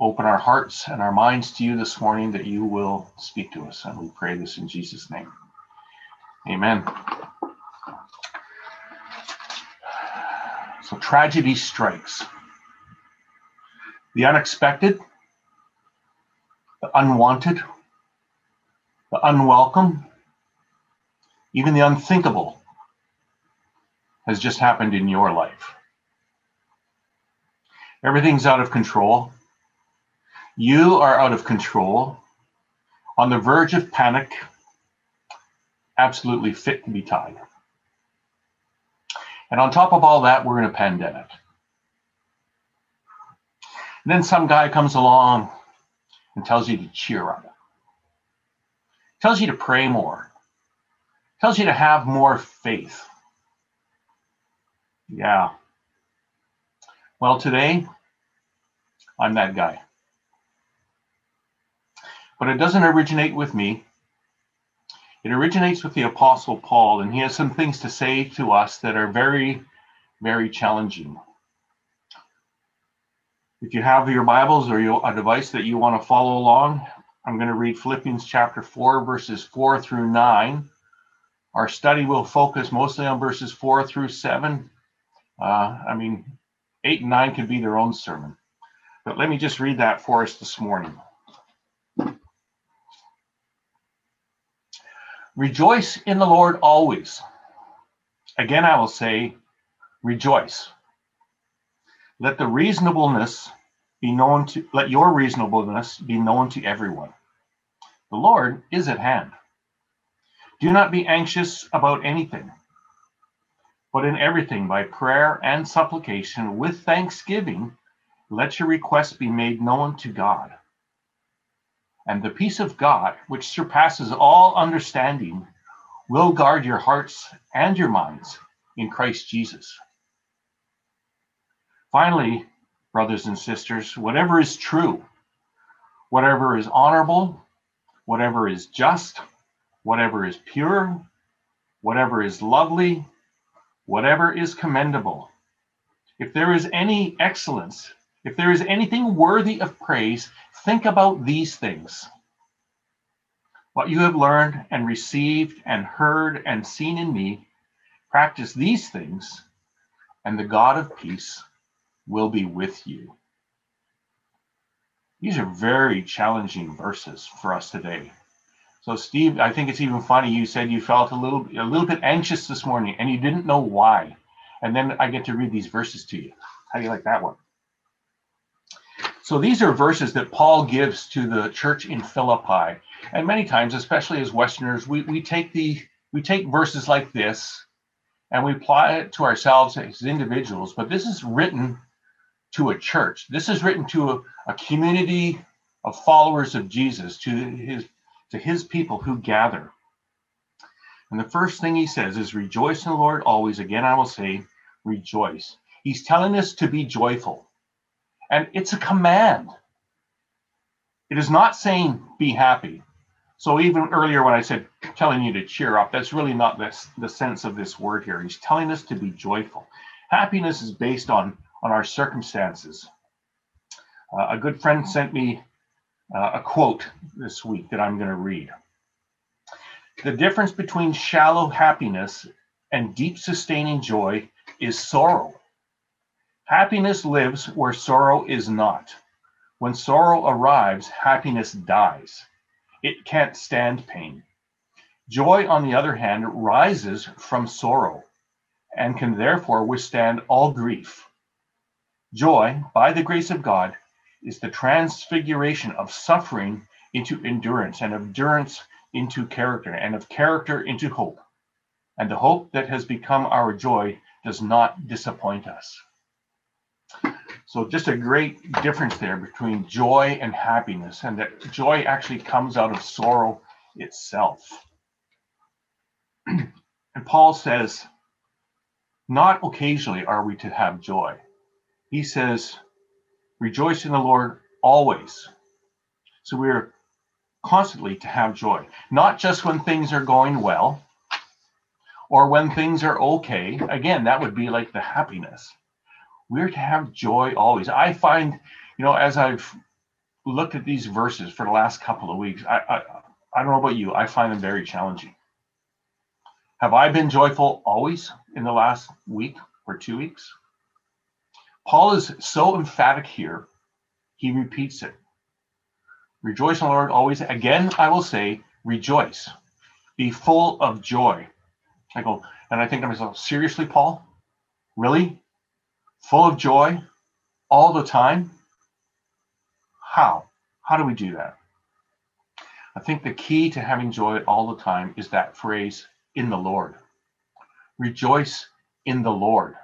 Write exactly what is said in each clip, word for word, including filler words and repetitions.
open our hearts and our minds to you this morning, that you will speak to us. And we pray this in Jesus' name. Amen. So tragedy strikes. The unexpected, the unwanted, the unwelcome, even the unthinkable has just happened in your life. Everything's out of control. You are out of control, on the verge of panic, absolutely fit to be tied. And on top of all that, we're in a pandemic. And then some guy comes along and tells you to cheer up, tells you to pray more, tells you to have more faith. Yeah. Well, today, I'm that guy. But it doesn't originate with me. It originates with the Apostle Paul, and he has some things to say to us that are very, very challenging. If you have your Bibles or your, a device that you want to follow along, I'm going to read Philippians chapter four, verses four through nine. Our study will focus mostly on verses four through seven. Uh, I mean, eight and nine could be their own sermon. But let me just read that for us this morning. Rejoice in the Lord always. Again, I will say, rejoice. Let the reasonableness be known to, let your reasonableness be known to everyone. The Lord is at hand. Do not be anxious about anything, but in everything by prayer and supplication with thanksgiving, let your requests be made known to God. And the peace of God, which surpasses all understanding, will guard your hearts and your minds in Christ Jesus. Finally, brothers and sisters, whatever is true, whatever is honorable, whatever is just, whatever is pure, whatever is lovely, whatever is commendable, if there is any excellence, if there is anything worthy of praise, think about these things. What you have learned and received and heard and seen in me, practice these things, and the God of peace will be with you. These are very challenging verses for us today. So Steve, I think it's even funny, you said you felt a little, a little bit anxious this morning and you didn't know why. And then I get to read these verses to you. How do you like that one? So these are verses that Paul gives to the church in Philippi. And many times, especially as Westerners, we, we take the we take verses like this and we apply it to ourselves as individuals. But this is written to a church. This is written to a, a community of followers of Jesus, to his to his people who gather. And the first thing he says is, rejoice in the Lord always. Again, I will say, rejoice. He's telling us to be joyful. And it's a command. It is not saying be happy. So even earlier when I said telling you to cheer up, that's really not this, the sense of this word here. He's telling us to be joyful. Happiness is based on, on our circumstances. Uh, a good friend sent me uh, a quote this week that I'm going to read. The difference between shallow happiness and deep sustaining joy is sorrow. Happiness lives where sorrow is not. When sorrow arrives, happiness dies. It can't stand pain. Joy, on the other hand, rises from sorrow and can therefore withstand all grief. Joy, by the grace of God, is the transfiguration of suffering into endurance, and of endurance into character, and of character into hope. And the hope that has become our joy does not disappoint us. So just a great difference there between joy and happiness, and that joy actually comes out of sorrow itself. And Paul says, not occasionally are we to have joy. He says, rejoice in the Lord always. So we're constantly to have joy, not just when things are going well or when things are okay. Again, that would be like the happiness. We're to have joy always. I find, you know, as I've looked at these verses for the last couple of weeks, I, I, I don't know about you, I find them very challenging. Have I been joyful always in the last week or two weeks? Paul is so emphatic here, he repeats it. Rejoice in the Lord always. Again, I will say, rejoice. Be full of joy. I go, and I think to myself, seriously, Paul? Really? Full of joy all the time? How? How do we do that? I think the key to having joy all the time is that phrase, in the Lord. Rejoice in the Lord.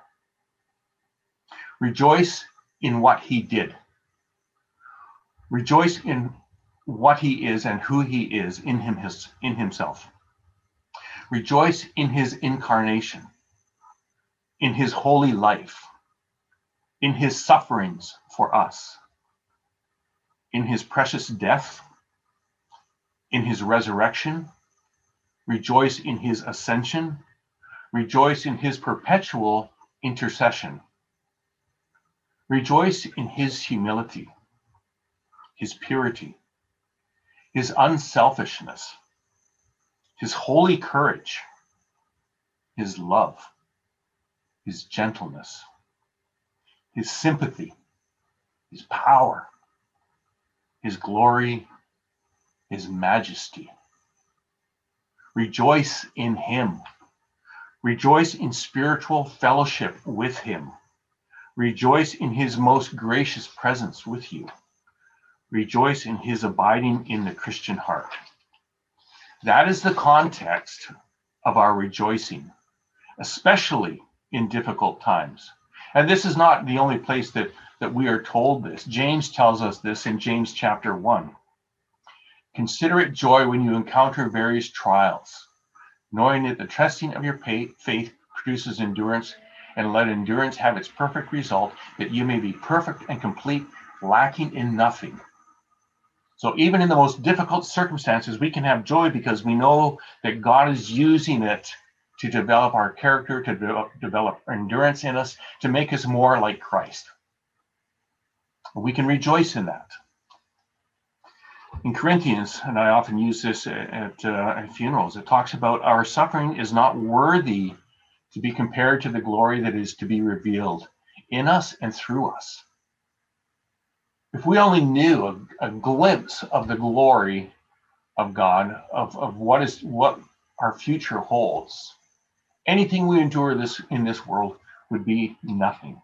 Rejoice in what he did. Rejoice in what he is and who he is in him, his, in himself. Rejoice in his incarnation, in his holy life, in his sufferings for us, in his precious death, in his resurrection. Rejoice in his ascension. Rejoice in his perpetual intercession. Rejoice in his humility, his purity, his unselfishness, his holy courage, his love, his gentleness, his sympathy, his power, his glory, his majesty. Rejoice in him. Rejoice in spiritual fellowship with him. Rejoice in his most gracious presence with you. Rejoice in his abiding in the Christian heart. That is the context of our rejoicing, especially in difficult times. And this is not the only place that, that we are told this. James tells us this in James chapter one. Consider it joy when you encounter various trials, knowing that the testing of your faith produces endurance, and let endurance have its perfect result, that you may be perfect and complete, lacking in nothing. So even in the most difficult circumstances, we can have joy because we know that God is using it to develop our character, to develop, develop endurance in us, to make us more like Christ. We can rejoice in that. In Corinthians, and I often use this at, uh, at funerals, it talks about our suffering is not worthy to be compared to the glory that is to be revealed in us and through us. If we only knew a, a glimpse of the glory of God, of, of what is what our future holds, anything we endure this in this world would be nothing.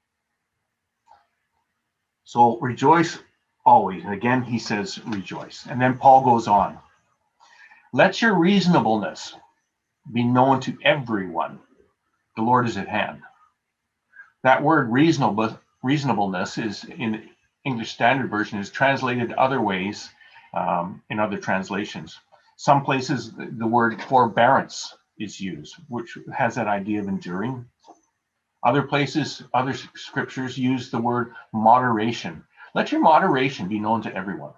So rejoice always. And again, he says rejoice. And then Paul goes on. Let your reasonableness be known to everyone. The Lord is at hand. That word reasonable, reasonableness is in English Standard Version is translated other ways um, in other translations. Some places the word forbearance is used, which has that idea of enduring. Other places, other scriptures use the word moderation. Let your moderation be known to everyone.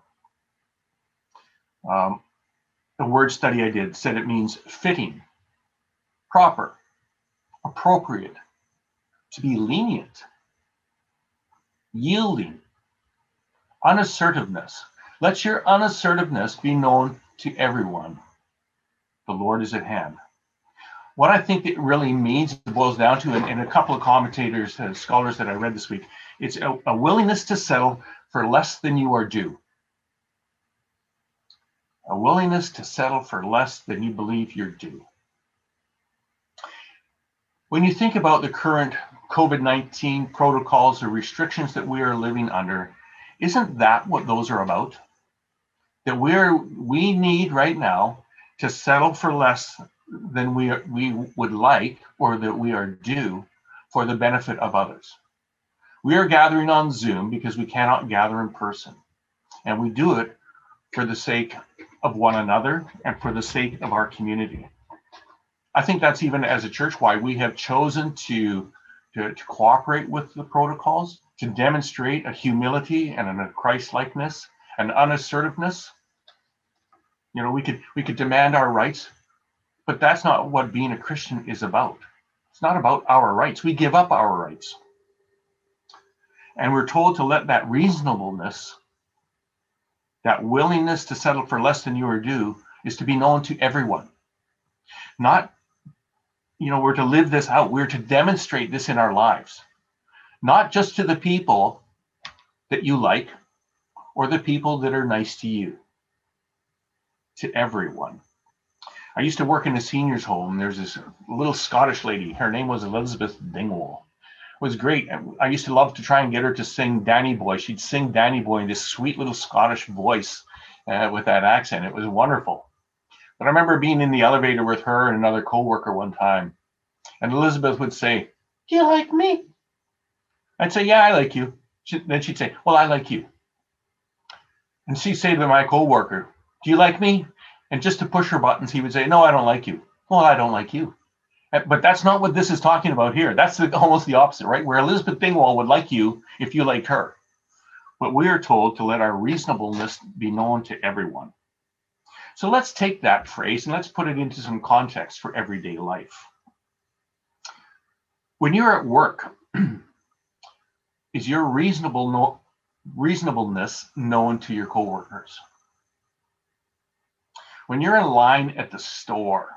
Um, the word study I did said it means fitting, proper, appropriate, to be lenient, yielding, unassertiveness. Let your unassertiveness be known to everyone. The Lord is at hand. What I think it really means, it boils down to, and, and a couple of commentators, uh, scholars that I read this week, it's a, a willingness to settle for less than you are due. A willingness to settle for less than you believe you're due. When you think about the current COVID nineteen protocols or restrictions that we are living under, isn't that what those are about? That we're we need right now to settle for less than we are, we would like or that we are due for the benefit of others. We are gathering on Zoom because we cannot gather in person, and we do it for the sake of one another and for the sake of our community. I think that's even as a church why we have chosen to, to, to cooperate with the protocols, to demonstrate a humility and a Christ-likeness, an unassertiveness. You know, we could we could demand our rights, but that's not what being a Christian is about. It's not about our rights. We give up our rights. And we're told to let that reasonableness that willingness to settle for less than you are due is to be known to everyone. Not, you know, we're to live this out. We're to demonstrate this in our lives, not just to the people that you like or the people that are nice to you, to everyone. I used to work in a seniors home. There's this little Scottish lady. Her name was Elizabeth Dingwall. It was great. I used to love to try and get her to sing Danny Boy. She'd sing Danny Boy in this sweet little Scottish voice uh, with that accent. It was wonderful. But I remember being in the elevator with her and another coworker one time, and Elizabeth would say, "Do you like me?" I'd say, "Yeah, I like you." She, then she'd say, "Well, I like you." And she'd say to my coworker, "Do you like me?" And just to push her buttons, he would say, "No, I don't like you." "Well, I don't like you." But that's not what this is talking about here. That's the, almost the opposite, right? Where Elizabeth Dingwall would like you if you liked her. But we are told to let our reasonableness be known to everyone. So let's take that phrase and let's put it into some context for everyday life. When you're at work, is your reasonable no, reasonableness known to your coworkers? When you're in line at the store,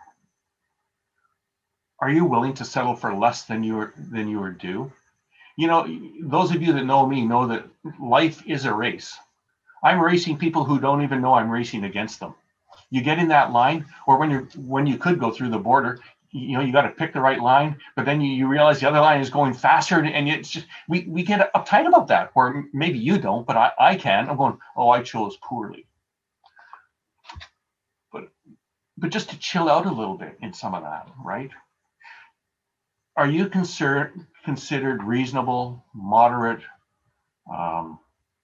are you willing to settle for less than you are than you are due? You know, those of you that know me know that life is a race. I'm racing people who don't even know I'm racing against them. You get in that line, or when you're when you could go through the border, you know, you got to pick the right line, but then you, you realize the other line is going faster, and, and it's just we we get uptight about that. Or maybe you don't, but I, I can. I'm going, oh, I chose poorly. But but just to chill out a little bit in some of that, right? Are you considered considered reasonable, moderate, um,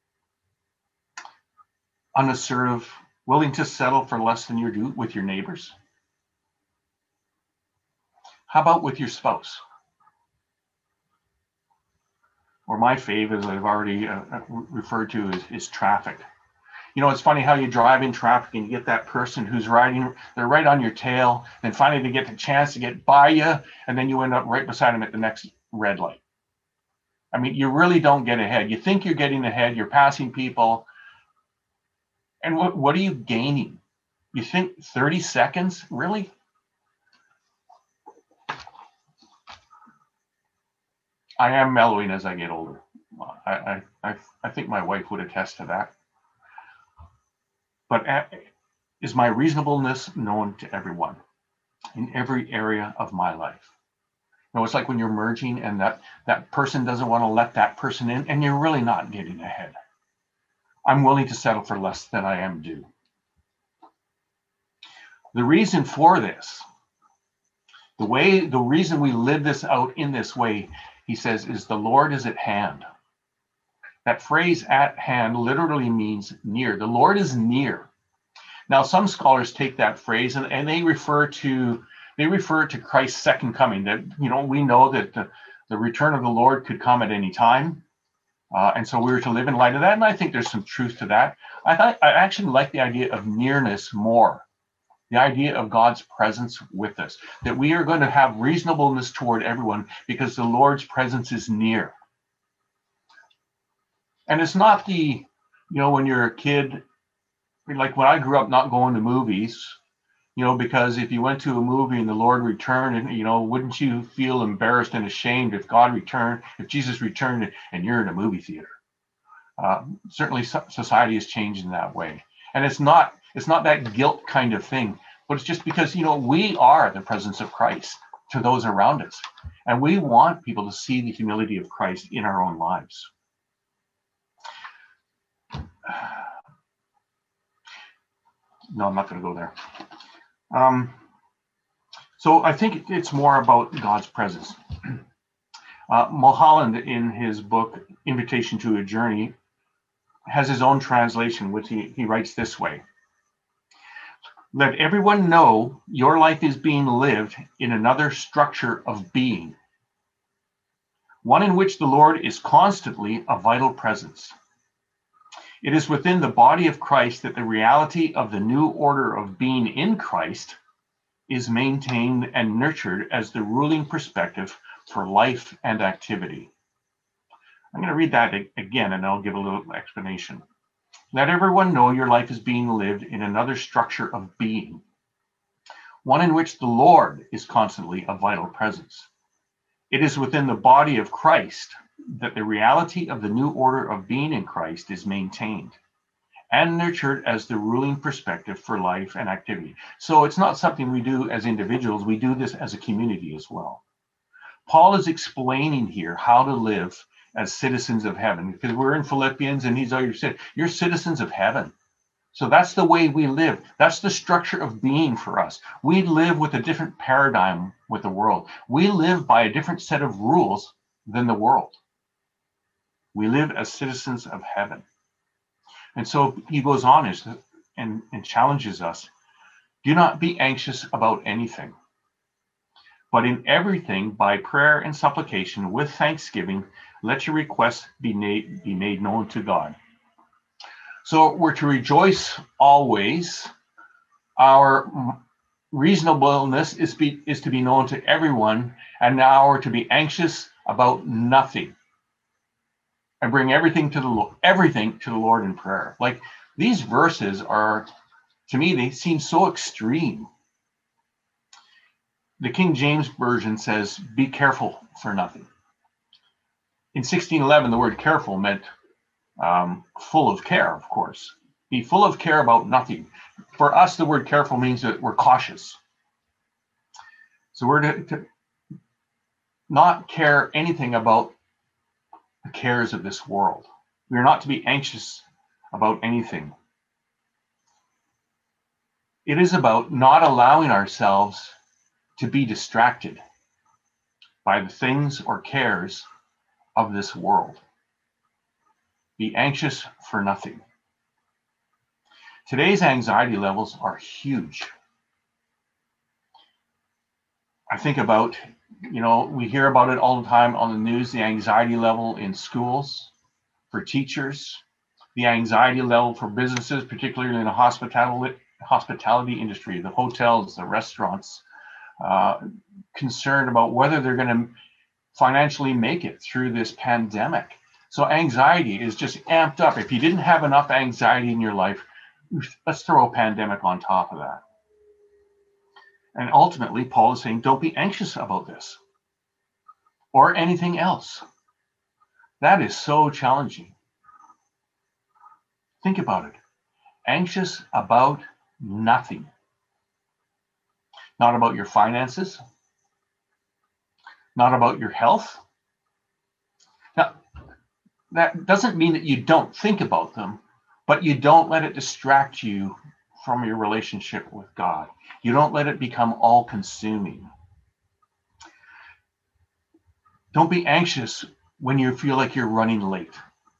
unassertive, willing to settle for less than you're due with your neighbors? How about with your spouse? Or my fave, as I've already uh, referred to, is, is traffic. You know, it's funny how you drive in traffic and you get that person who's riding, they're right on your tail, and finally they get the chance to get by you, and then you end up right beside them at the next red light. I mean, you really don't get ahead. You think you're getting ahead, you're passing people, and what, what are you gaining? You think thirty seconds? Really? I am mellowing as I get older. I, I, I think my wife would attest to that. But at, is my reasonableness known to everyone in every area of my life? You know, it's like when you're merging and that, that person doesn't want to let that person in, and you're really not getting ahead. I'm willing to settle for less than I am due. The reason for this, the way, the reason we live this out in this way, he says, is the Lord is at hand. That phrase "at hand" literally means near. The Lord is near. Now, some scholars take that phrase and, and they refer to they refer to Christ's second coming. That, you know, we know that the, the return of the Lord could come at any time, uh, and so we were to live in light of that. And I think there's some truth to that. I thought I actually like the idea of nearness more. The idea of God's presence with us, that we are going to have reasonableness toward everyone because the Lord's presence is near. And it's not the, you know, when you're a kid, like when I grew up not going to movies, you know, because if you went to a movie and the Lord returned, and, you know, wouldn't you feel embarrassed and ashamed if God returned, if Jesus returned and you're in a movie theater? Uh, certainly society has changed in that way. And it's not, it's not that guilt kind of thing, but it's just because, you know, we are the presence of Christ to those around us. And we want people to see the humility of Christ in our own lives. No, I'm not going to go there. Um, so I think it's more about God's presence. Uh, Mulholland, in his book, Invitation to a Journey, has his own translation, which he, he writes this way. Let everyone know your life is being lived in another structure of being, one in which the Lord is constantly a vital presence. It is within the body of Christ that the reality of the new order of being in Christ is maintained and nurtured as the ruling perspective for life and activity. I'm going to read that again, and I'll give a little explanation. Let everyone know your life is being lived in another structure of being, one in which the Lord is constantly a vital presence. It is within the body of Christ that the reality of the new order of being in Christ is maintained and nurtured as the ruling perspective for life and activity. So it's not something we do as individuals, we do this as a community as well. Paul is explaining here how to live as citizens of heaven, because we're in Philippians and he's already said, you're citizens of heaven. So that's the way we live. That's the structure of being for us. We live with a different paradigm with the world. We live by a different set of rules than the world. We live as citizens of heaven. And so he goes on and, and challenges us. Do not be anxious about anything, but in everything, by prayer and supplication with thanksgiving, let your requests be made, be made known to God. So we're to rejoice always. Our reasonableness is, be, is to be known to everyone, and now we're to be anxious about nothing. And bring everything to the Lord, everything to the Lord in prayer. Like, these verses are, to me, they seem so extreme. The King James Version says, be careful for nothing. In sixteen eleven, the word careful meant um, full of care, of course. Be full of care about nothing. For us, the word careful means that we're cautious. So we're to, to not care anything about the cares of this world. We are not to be anxious about anything. It is about not allowing ourselves to be distracted by the things or cares of this world. Be anxious for nothing. Today's anxiety levels are huge. I think about, you know, we hear about it all the time on the news, the anxiety level in schools, for teachers, the anxiety level for businesses, particularly in the hospitality, hospitality industry, the hotels, the restaurants, uh, concerned about whether they're going to financially make it through this pandemic. So anxiety is just amped up. If you didn't have enough anxiety in your life, let's throw a pandemic on top of that. And ultimately, Paul is saying, don't be anxious about this or anything else. That is so challenging. Think about it. Anxious about nothing. Not about your finances, not about your health. Now, that doesn't mean that you don't think about them, but you don't let it distract you from your relationship with God. You don't let it become all-consuming. Don't be anxious when you feel like you're running late.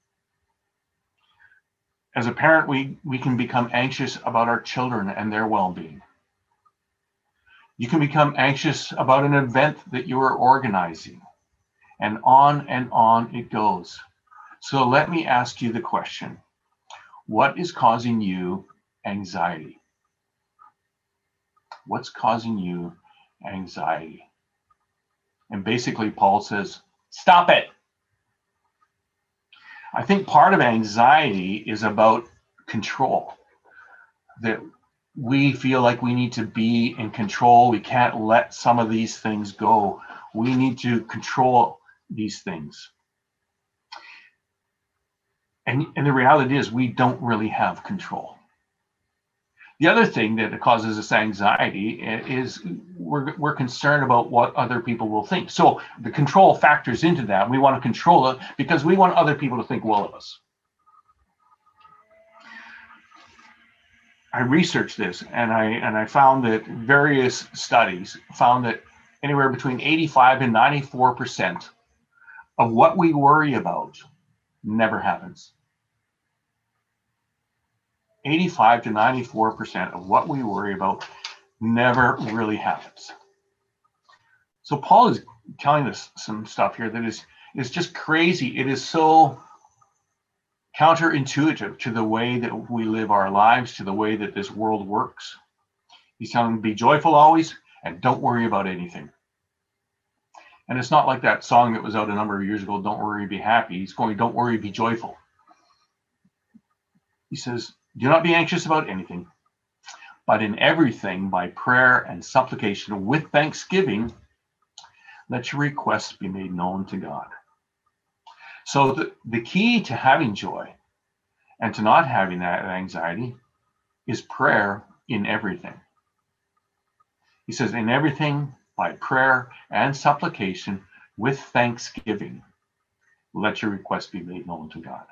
As a parent, we, we can become anxious about our children and their well-being. You can become anxious about an event that you are organizing, and on and on it goes. So let me ask you the question, what is causing you anxiety? What's causing you anxiety? And basically, Paul says, stop it. I think part of anxiety is about control, that we feel like we need to be in control. We can't let some of these things go. We need to control these things. And, and the reality is we don't really have control. The other thing that causes us anxiety is we're, we're concerned about what other people will think. So the control factors into that. We want to control it because we want other people to think well of us. I researched this and I and I found that various studies found that anywhere between eighty-five and ninety-four percent of what we worry about never happens. eighty-five to ninety-four percent of what we worry about never really happens. So Paul is telling us some stuff here that is, is just crazy. It is so counterintuitive to the way that we live our lives, to the way that this world works. He's telling them, be joyful always and don't worry about anything. And it's not like that song that was out a number of years ago, Don't Worry, Be Happy. He's going, don't worry, be joyful. He says, do not be anxious about anything, but in everything by prayer and supplication with thanksgiving, let your requests be made known to God. So the, the key to having joy and to not having that anxiety is prayer in everything. He says, in everything by prayer and supplication with thanksgiving, let your requests be made known to God.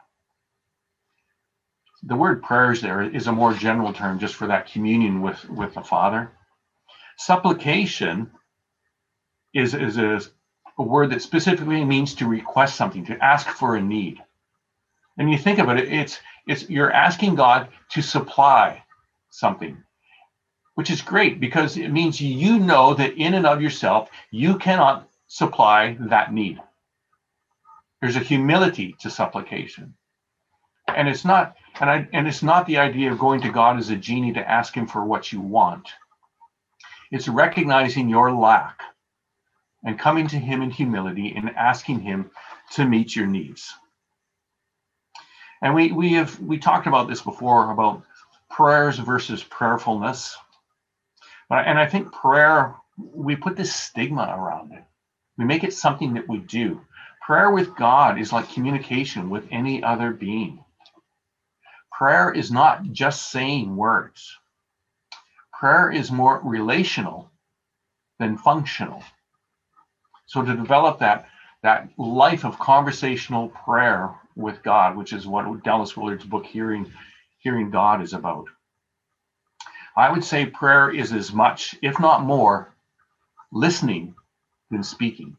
The word prayers there is a more general term just for that communion with, with the Father. Supplication is, is a, a word that specifically means to request something, to ask for a need. And you think about it, it's, it's you're asking God to supply something, which is great because it means you know that in and of yourself, you cannot supply that need. There's a humility to supplication. And it's not, and I, and it's not the idea of going to God as a genie to ask him for what you want. It's recognizing your lack and coming to him in humility and asking him to meet your needs. And we we have we talked about this before about prayers versus prayerfulness. But and I think prayer, we put this stigma around it. We make it something that we do. Prayer with God is like communication with any other being. Prayer is not just saying words. Prayer is more relational than functional. So to develop that, that life of conversational prayer with God, which is what Dallas Willard's book, Hearing, Hearing God, is about. I would say prayer is as much, if not more, listening than speaking.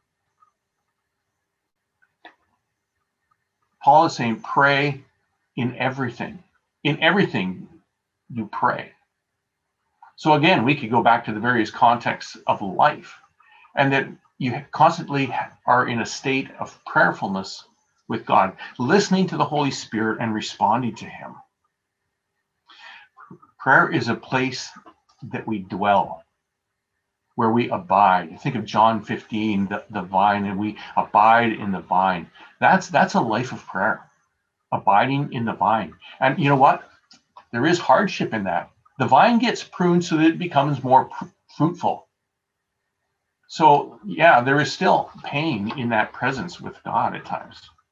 Paul is saying, pray in everything. In everything, you pray. So again, we could go back to the various contexts of life, and that you constantly are in a state of prayerfulness with God, listening to the Holy Spirit and responding to him. Prayer is a place that we dwell, where we abide. Think of John fifteen, the, the vine, and we abide in the vine. That's that's a life of prayer, abiding in the vine. And you know what? There is hardship in that. The vine gets pruned so that it becomes more pr- fruitful. So yeah, there is still pain in that presence with God at times.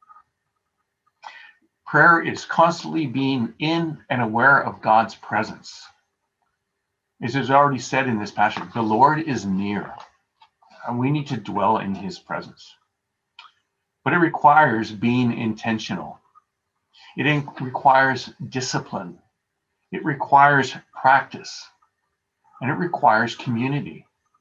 Prayer is constantly being in and aware of God's presence. As is already said in this passage, the Lord is near, and we need to dwell in his presence. But it requires being intentional. It in- requires discipline. It requires practice, and it requires community.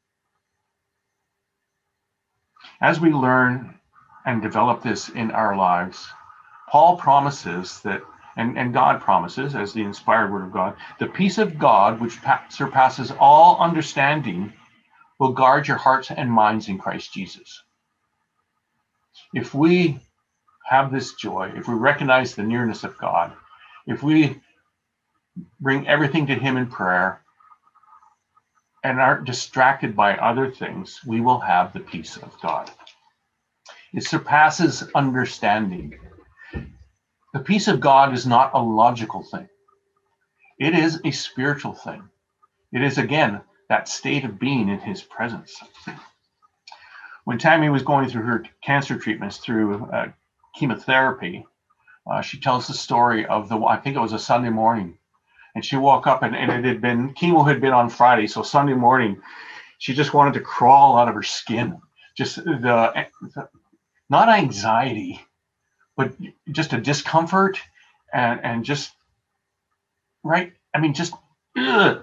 As we learn and develop this in our lives, Paul promises that, and, and God promises, as the inspired word of God, the peace of God, which pa- surpasses all understanding, will guard your hearts and minds in Christ Jesus. If we have this joy, if we recognize the nearness of God, if we bring everything to him in prayer and aren't distracted by other things, we will have the peace of God. It surpasses understanding. The peace of God is not a logical thing. It is a spiritual thing. It is, again, that state of being in his presence. When Tammy was going through her cancer treatments through uh, chemotherapy, uh, she tells the story of the, I think it was a Sunday morning, and she woke up and, and it had been, chemo had been on Friday, so Sunday morning, she just wanted to crawl out of her skin. Just the, the not anxiety, but just a discomfort and, and just, right? I mean, just, ugh.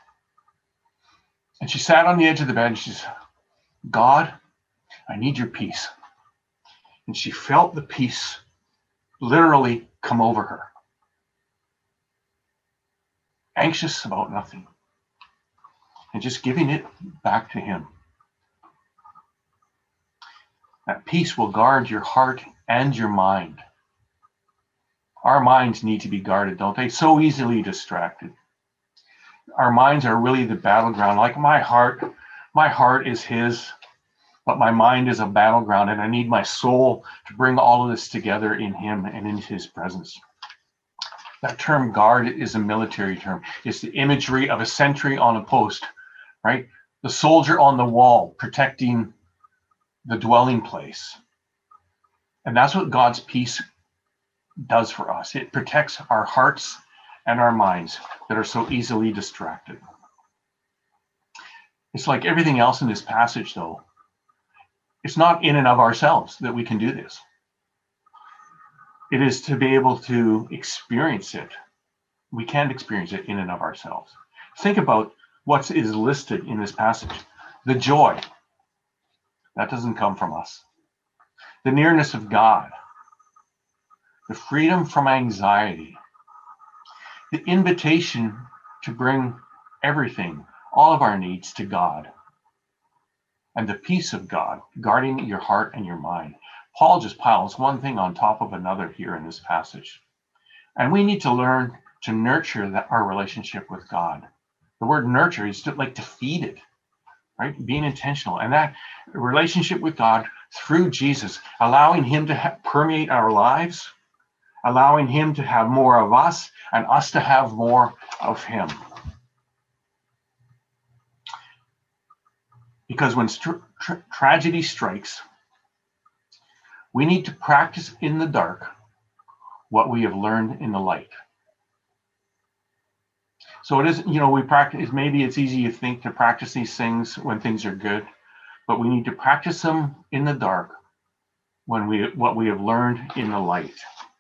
And she sat on the edge of the bed and she said, God, I need your peace. And she felt the peace literally come over her. Anxious about nothing. And just giving it back to him. That peace will guard your heart and your mind. Our minds need to be guarded, don't they? So easily distracted. Our minds are really the battleground. Like my heart, my heart is his, but my mind is a battleground, and I need my soul to bring all of this together in him and in his presence. That term guard is a military term. It's the imagery of a sentry on a post, right? The soldier on the wall protecting the dwelling place. And that's what God's peace does for us. It protects our hearts and our minds that are so easily distracted. It's like everything else in this passage, though. It's not in and of ourselves that we can do this. It is to be able to experience it. We can't experience it in and of ourselves. Think about what is listed in this passage. The joy, that doesn't come from us. The nearness of God, the freedom from anxiety, the invitation to bring everything, all of our needs to God, and the peace of God guarding your heart and your mind. Paul just piles one thing on top of another here in this passage. And we need to learn to nurture that, our relationship with God. The word nurture is to, like to feed it, right? Being intentional. And that relationship with God through Jesus, allowing him to ha- permeate our lives, allowing him to have more of us and us to have more of him. Because when st- tra- tragedy strikes, we need to practice in the dark what we have learned in the light. So it isn't, you know, we practice, maybe it's easy to think to practice these things when things are good, but we need to practice them in the dark when we, what we have learned in the light.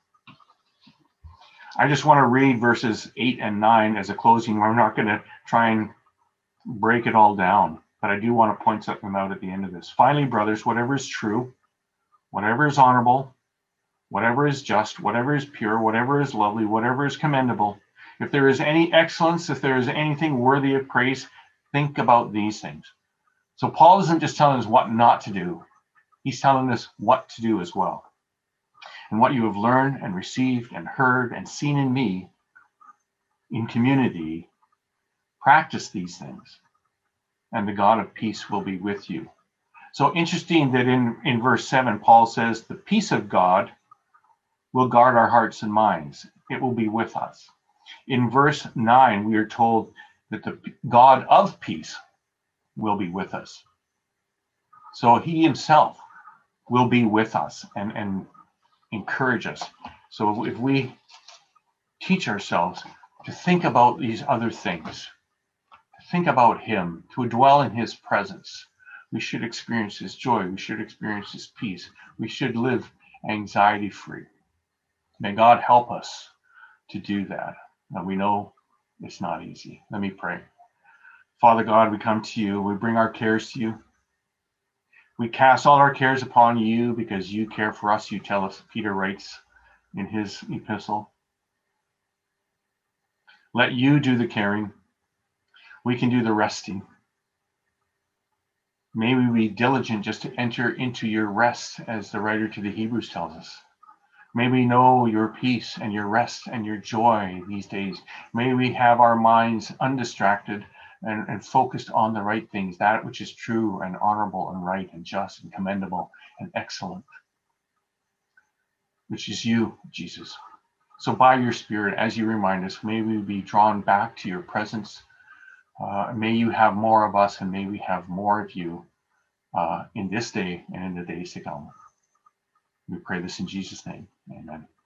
I just want to read verses eight and nine as a closing. I'm not going to try and break it all down, but I do want to point something out at the end of this. Finally, brothers, whatever is true, whatever is honorable, whatever is just, whatever is pure, whatever is lovely, whatever is commendable, if there is any excellence, if there is anything worthy of praise, think about these things. So Paul isn't just telling us what not to do. He's telling us what to do as well. And what you have learned and received and heard and seen in me in community, practice these things, and the God of peace will be with you. So interesting that in, in verse seven, Paul says, the peace of God will guard our hearts and minds. It will be with us. In verse nine, we are told that the God of peace will be with us. So he himself will be with us and, and encourage us. So if we teach ourselves to think about these other things, to think about him, to dwell in his presence, we should experience his joy. We should experience his peace. We should live anxiety-free. May God help us to do that. And we know it's not easy. Let me pray. Father God, we come to you. We bring our cares to you. We cast all our cares upon you because you care for us. You tell us, Peter writes in his epistle. Let you do the caring. We can do the resting. May we be diligent just to enter into your rest, as the writer to the Hebrews tells us. May we know your peace and your rest and your joy these days. May we have our minds undistracted and, and focused on the right things, that which is true and honorable and right and just and commendable and excellent, which is you, Jesus. So by your Spirit, as you remind us, may we be drawn back to your presence. Uh, may you have more of us, and may we have more of you uh, in this day and in the days to come. We pray this in Jesus' name. Amen.